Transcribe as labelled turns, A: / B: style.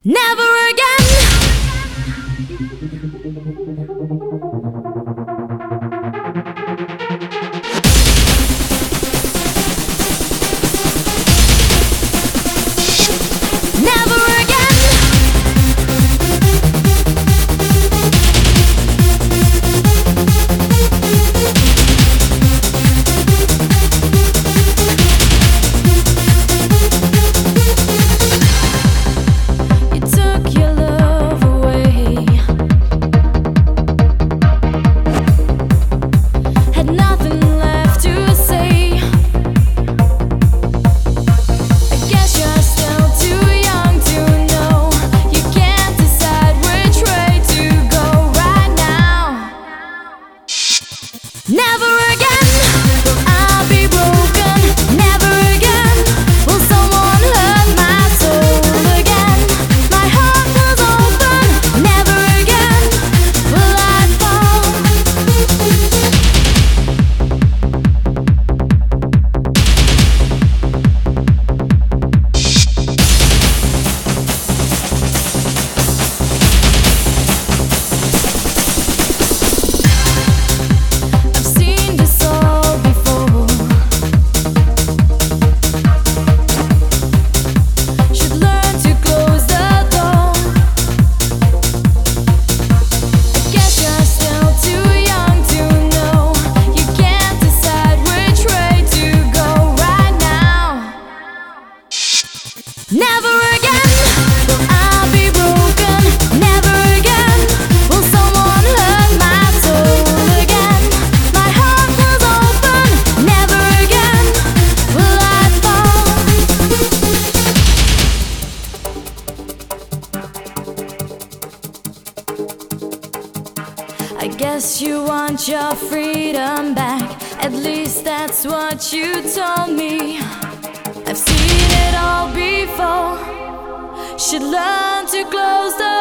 A: Never again. Never again. You took your love away. Had nothing left to say. I guess you're still too young to know. You can't decide which way to go right now. Never again will I be broken. Never again will someone hurt my soul again. My heart was open. Never again will I fall. I've seen this all before. Should learn to close the door. I guess you're still too young to know. You can't decide which way to go right now. Never again will I be broken. Never again will someone hurt my soul again. My heart was open. Never again will I fall. I guess you want your freedom back. At least that's what you told me. I've seen it all before. Should learn to close the